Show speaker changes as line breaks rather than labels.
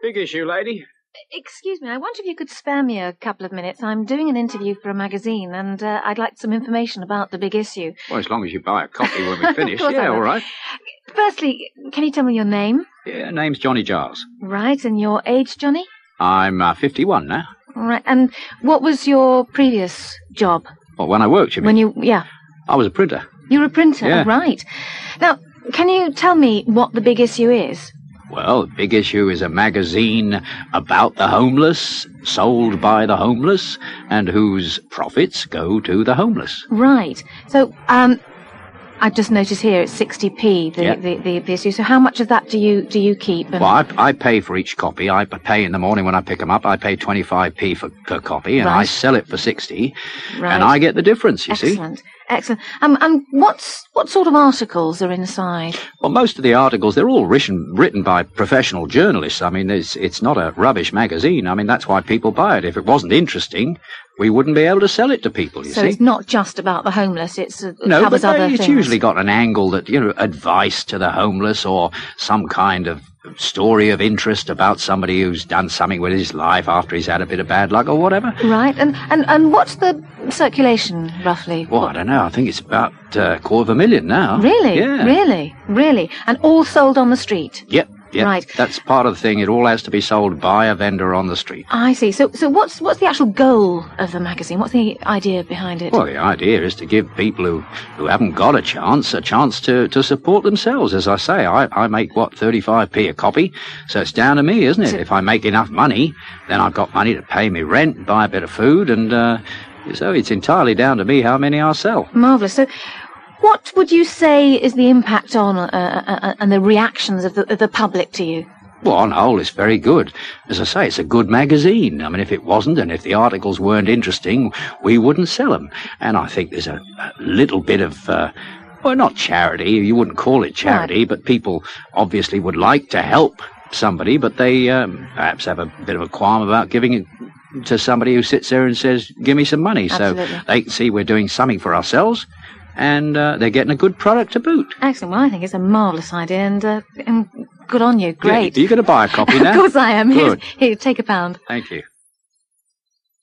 Big issue, lady.
Excuse me, I wonder if you could spare me a couple of minutes. I'm doing an interview for a magazine, and I'd like some information about the big issue.
Well, as long as you buy a copy when we finish.
Of course I will.
All right.
Firstly, can you tell me your name?
Yeah, name's Johnny Giles.
Right, and your age, Johnny?
I'm 51 now.
All right, and what was your previous job?
Well, when I worked, you mean?
I
was a printer.
You were a printer,
Yeah.
right. Now, can you tell me what the big issue is?
Well, the big issue is a magazine about the homeless, sold by the homeless, and whose profits go to the homeless.
Right. So, I've just noticed here it's 60p, the issue. So how much of that do you keep? And...
Well, I pay for each copy. I pay in the morning when I pick them up. I pay 25p per copy, and
Right.
I sell it for 60,
Right.
and I get the difference, you see.
Excellent. Excellent. And what sort of articles are inside?
Well, most of the articles, they're all written by professional journalists. I mean, it's not a rubbish magazine. I mean, that's why people buy it. If it wasn't interesting, we wouldn't be able to sell it to people, you
So
see.
it's not just about the homeless, it
No,
covers
but
other
it's
things.
usually got an angle that, advice to the homeless or some kind of story of interest about somebody who's done something with his life after he's had a bit of bad luck or whatever.
Right, and what's the circulation, roughly?
Well, I don't know. I think it's about 250,000 now.
Really?
Yeah.
Really? And all sold on the street?
Yep.
Right.
That's part of the thing. It all has to be sold by a vendor on the street.
I see. So what's the actual goal of the magazine? What's the idea behind it?
Well, the idea is to give people who haven't got a chance to support themselves. As I say, I make, 35p a copy, so it's down to me, isn't it? If I make enough money, then I've got money to pay me rent, buy a bit of food, and so it's entirely down to me how many I sell.
Marvellous. So what would you say is the impact on and the reactions of the public to you?
Well, on the whole, it's very good. As I say, it's a good magazine. I mean, if it wasn't, and if the articles weren't interesting, we wouldn't sell them. And I think there's a little bit of, not charity, you wouldn't call it charity,
Right.
but people obviously would like to help somebody, but they perhaps have a bit of a qualm about giving it to somebody who sits there and says, give me some money.
Absolutely.
So they can see we're doing something for ourselves, and they're getting a good product to boot.
Excellent. Well, I think it's a marvellous idea, and good on you. Great.
Yeah, are you going to buy a copy now?
Of course I am.
Good.
Here, take £1.
Thank you.